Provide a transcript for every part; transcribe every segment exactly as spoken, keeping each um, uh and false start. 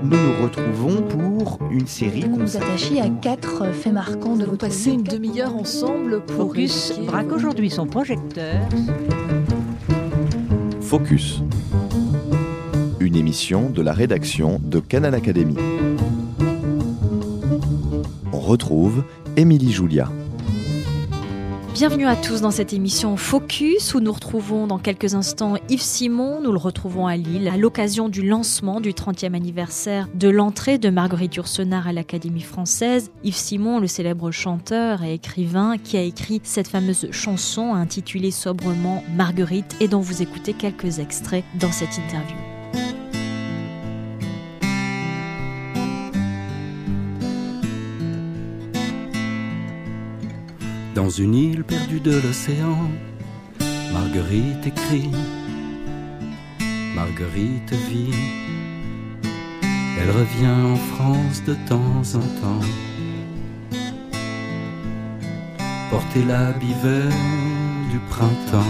nous nous retrouvons pour une série Vous nous consacrée... attachez à quatre faits marquants de Nous votre passer vie. une demi-heure ensemble pour Focus évoquer- braque aujourd'hui son projecteur. Focus. Une émission de la rédaction de Canal Académie. On retrouve Émilie Julia. Bienvenue à tous dans cette émission Focus où nous retrouvons dans quelques instants Yves Simon. Nous le retrouvons à Lille à l'occasion du lancement du trentième anniversaire de l'entrée de Marguerite Yourcenar à l'Académie française. Yves Simon, le célèbre chanteur et écrivain qui a écrit cette fameuse chanson intitulée sobrement Marguerite et dont vous écoutez quelques extraits dans cette interview. Dans une île perdue de l'océan, Marguerite écrit, Marguerite vit. Elle revient en France de temps en temps, porter l'habit vert du printemps.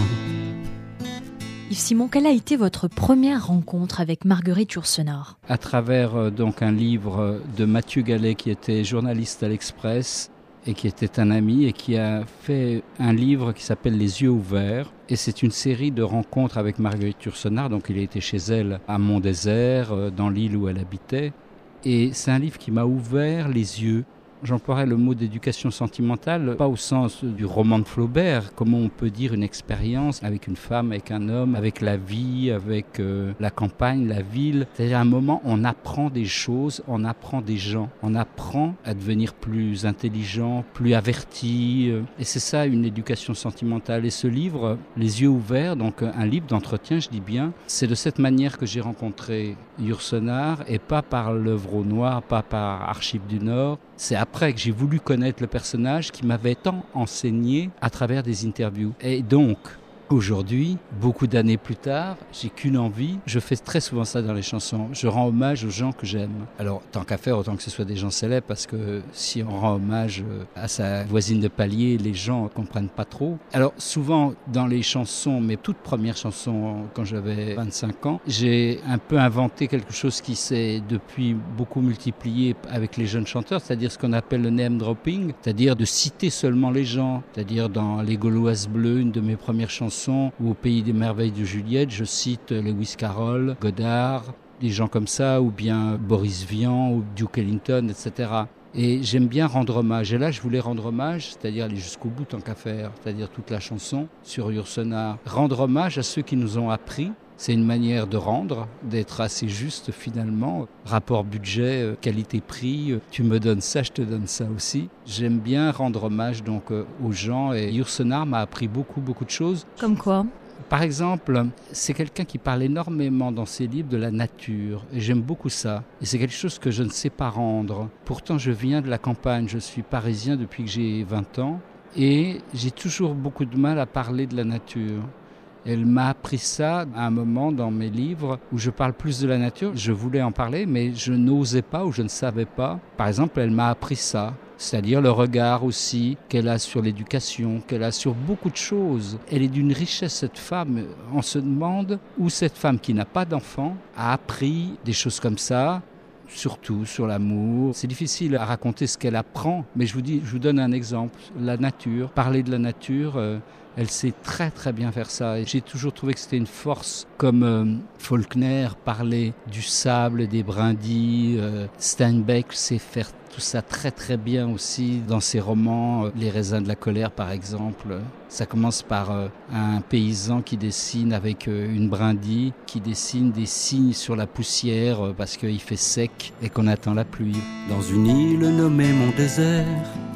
Yves Simon, quelle a été votre première rencontre avec Marguerite Yourcenar ? À travers euh, donc un livre de Mathieu Gallet qui était journaliste à l'Express et qui était un ami et qui a fait un livre qui s'appelle Les yeux ouverts. Et c'est une série de rencontres avec Marguerite Yourcenar. Donc il a été chez elle à Mont-Désert, dans l'île où elle habitait. Et c'est un livre qui m'a ouvert les yeux. J'emploierais le mot d'éducation sentimentale, pas au sens du roman de Flaubert, comment on peut dire une expérience avec une femme, avec un homme, avec la vie, avec euh, la campagne, la ville. C'est-à-dire à un moment, on apprend des choses, on apprend des gens, on apprend à devenir plus intelligent, plus averti. Et c'est ça une éducation sentimentale. Et ce livre, Les yeux ouverts, donc un livre d'entretien, je dis bien, c'est de cette manière que j'ai rencontré Yourcenar et pas par l'œuvre au noir, pas par Archives du Nord. C'est après que j'ai voulu connaître le personnage qui m'avait tant enseigné à travers des interviews. Et donc, aujourd'hui, beaucoup d'années plus tard, j'ai qu'une envie. Je fais très souvent ça dans les chansons. Je rends hommage aux gens que j'aime. Alors, tant qu'à faire, autant que ce soit des gens célèbres, parce que si on rend hommage à sa voisine de palier, les gens ne comprennent pas trop. Alors, souvent, dans les chansons, mes toutes premières chansons, quand j'avais vingt-cinq ans, j'ai un peu inventé quelque chose qui s'est depuis beaucoup multiplié avec les jeunes chanteurs, c'est-à-dire ce qu'on appelle le name dropping, c'est-à-dire de citer seulement les gens. C'est-à-dire dans Les Gauloises Bleues, une de mes premières chansons, ou Au Pays des Merveilles de Juliette, je cite Lewis Carroll, Godard, des gens comme ça, ou bien Boris Vian, ou Duke Ellington, et cetera. Et j'aime bien rendre hommage. Et là, je voulais rendre hommage, c'est-à-dire aller jusqu'au bout tant qu'à faire, c'est-à-dire toute la chanson sur Yourcenar. Rendre hommage à ceux qui nous ont appris. C'est une manière de rendre, d'être assez juste finalement. Rapport budget, euh, qualité-prix, euh, tu me donnes ça, je te donne ça aussi. J'aime bien rendre hommage donc euh, aux gens et Yourcenar m'a appris beaucoup, beaucoup de choses. Comme quoi ? Par exemple, c'est quelqu'un qui parle énormément dans ses livres de la nature et j'aime beaucoup ça. Et c'est quelque chose que je ne sais pas rendre. Pourtant, je viens de la campagne, je suis parisien depuis que j'ai vingt ans et j'ai toujours beaucoup de mal à parler de la nature. Elle m'a appris ça à un moment dans mes livres où je parle plus de la nature. Je voulais en parler, mais je n'osais pas ou je ne savais pas. Par exemple, elle m'a appris ça, c'est-à-dire le regard aussi qu'elle a sur l'éducation, qu'elle a sur beaucoup de choses. Elle est d'une richesse, cette femme. On se demande où cette femme qui n'a pas d'enfant a appris des choses comme ça. Surtout sur l'amour. C'est difficile à raconter ce qu'elle apprend, mais je vous dis, je vous donne un exemple. La nature, parler de la nature, euh, elle sait très très bien faire ça. Et j'ai toujours trouvé que c'était une force, comme euh, Faulkner parlait du sable et des brindilles. Euh, Steinbeck sait faire tout ça très très bien aussi dans ses romans. Les raisins de la colère par exemple. Ça commence par euh, un paysan qui dessine avec euh, une brindille, qui dessine des signes sur la poussière euh, parce qu'il fait sec et qu'on attend la pluie. Dans une île nommée Mont-Désert,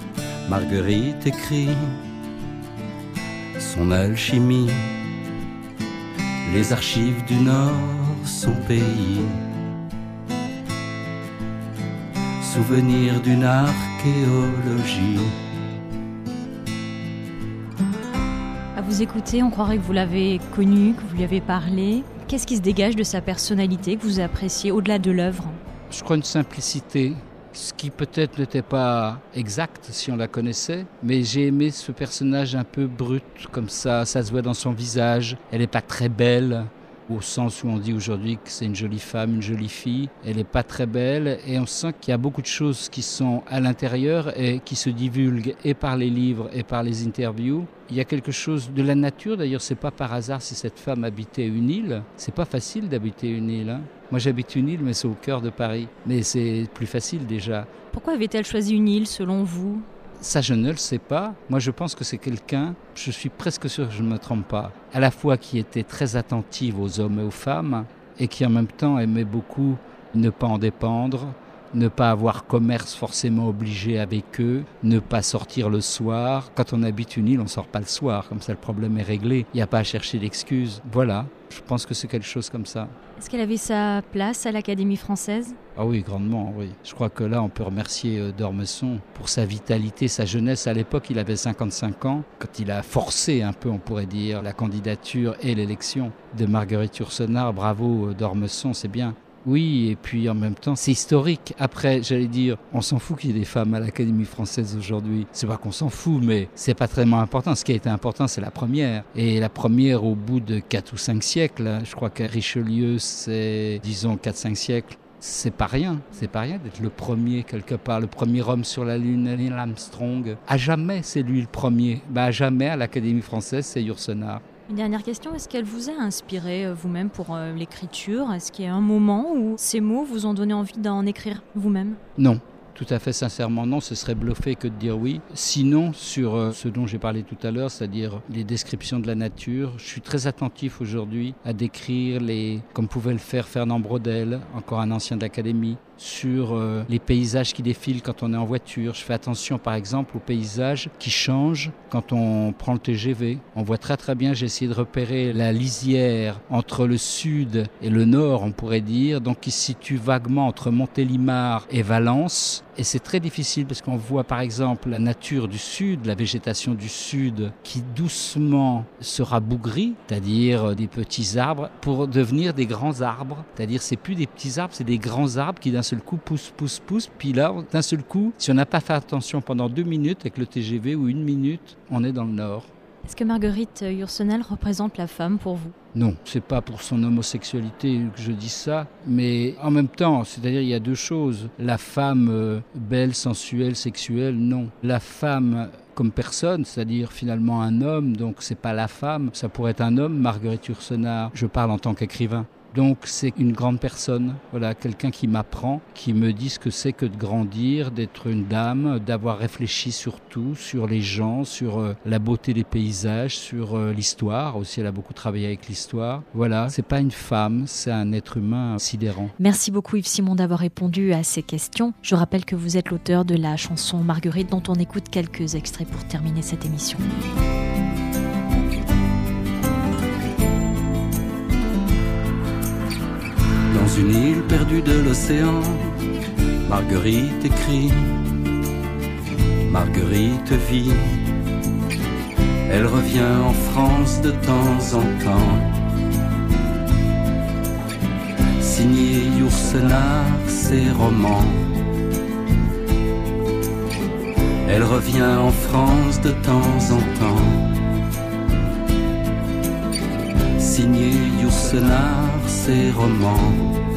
Marguerite écrit son alchimie. Les archives du Nord, son pays. Souvenir d'une archéologie. À vous écouter, on croirait que vous l'avez connu, que vous lui avez parlé. Qu'est-ce qui se dégage de sa personnalité que vous appréciez au-delà de l'œuvre ? Je crois une simplicité, ce qui peut-être n'était pas exact si on la connaissait, mais j'ai aimé ce personnage un peu brut, comme ça, ça se voit dans son visage. Elle n'est pas très belle, au sens où on dit aujourd'hui que c'est une jolie femme, une jolie fille. Elle n'est pas très belle et on sent qu'il y a beaucoup de choses qui sont à l'intérieur et qui se divulguent et par les livres et par les interviews. Il y a quelque chose de la nature, d'ailleurs c'est pas par hasard si cette femme habitait une île. C'est pas facile d'habiter une île. Hein. Moi j'habite une île mais c'est au cœur de Paris. Mais c'est plus facile déjà. Pourquoi avait-elle choisi une île selon vous ? Ça, je ne le sais pas. Moi, je pense que c'est quelqu'un, je suis presque sûr que je ne me trompe pas, à la fois qui était très attentive aux hommes et aux femmes et qui en même temps aimait beaucoup ne pas en dépendre, ne pas avoir commerce forcément obligé avec eux, ne pas sortir le soir. Quand on habite une île, on ne sort pas le soir, comme ça le problème est réglé. Il n'y a pas à chercher d'excuses. Voilà, je pense que c'est quelque chose comme ça. Est-ce qu'elle avait sa place à l'Académie française ? Ah oui, grandement, oui. Je crois que là, on peut remercier d'Ormesson pour sa vitalité, sa jeunesse. À l'époque, il avait cinquante-cinq ans, quand il a forcé un peu, on pourrait dire, la candidature et l'élection de Marguerite Yourcenar. Bravo d'Ormesson, c'est bien. Oui, et puis en même temps, c'est historique. Après, j'allais dire, on s'en fout qu'il y ait des femmes à l'Académie française aujourd'hui. C'est pas qu'on s'en fout, mais c'est pas tellement important. Ce qui a été important, c'est la première. Et la première au bout de quatre ou cinq siècles. Je crois qu'à Richelieu, c'est, disons, quatre cinq siècles. C'est pas rien, c'est pas rien d'être le premier quelque part, le premier homme sur la Lune, Neil Armstrong. À jamais, c'est lui le premier. Bah, à jamais, à l'Académie française, c'est Yourcenar. Une dernière question, est-ce qu'elle vous a inspiré vous-même pour euh, l'écriture ? Est-ce qu'il y a un moment où ces mots vous ont donné envie d'en écrire vous-même ? Non. Tout à fait sincèrement, non, ce serait bluffé que de dire oui. Sinon, sur euh, ce dont j'ai parlé tout à l'heure, c'est-à-dire les descriptions de la nature, je suis très attentif aujourd'hui à décrire, les, comme pouvait le faire Fernand Braudel, encore un ancien de l'Académie, sur euh, les paysages qui défilent quand on est en voiture. Je fais attention par exemple aux paysages qui changent quand on prend le T G V. On voit très très bien, j'ai essayé de repérer la lisière entre le sud et le nord, on pourrait dire, donc qui se situe vaguement entre Montélimar et Valence. Et c'est très difficile parce qu'on voit par exemple la nature du sud, la végétation du sud qui doucement se rabougrit, c'est-à-dire des petits arbres, pour devenir des grands arbres. C'est-à-dire c'est plus des petits arbres, c'est des grands arbres qui d'un seul coup poussent, poussent, poussent. Puis là, d'un seul coup, si on n'a pas fait attention pendant deux minutes avec le T G V ou une minute, on est dans le nord. Est-ce que Marguerite Yourcenar représente la femme pour vous ? Non, c'est pas pour son homosexualité que je dis ça, mais en même temps, c'est-à-dire il y a deux choses. La femme euh, belle, sensuelle, sexuelle, non. La femme comme personne, c'est-à-dire finalement un homme, donc c'est pas la femme, ça pourrait être un homme, Marguerite Yourcenar, je parle en tant qu'écrivain. Donc c'est une grande personne, voilà, quelqu'un qui m'apprend, qui me dit ce que c'est que de grandir, d'être une dame, d'avoir réfléchi sur tout, sur les gens, sur euh, la beauté des paysages, sur euh, l'histoire, aussi elle a beaucoup travaillé avec l'histoire. Voilà, c'est pas une femme, c'est un être humain sidérant. Merci beaucoup Yves Simon d'avoir répondu à ces questions. Je rappelle que vous êtes l'auteur de la chanson Marguerite dont on écoute quelques extraits pour terminer cette émission. Dans une île perdue de l'océan, Marguerite écrit, Marguerite vit. Elle revient en France de temps en temps. Signé Yourcenar, ses romans. Elle revient en France de temps en temps. Signé Yourcenar, ses romans.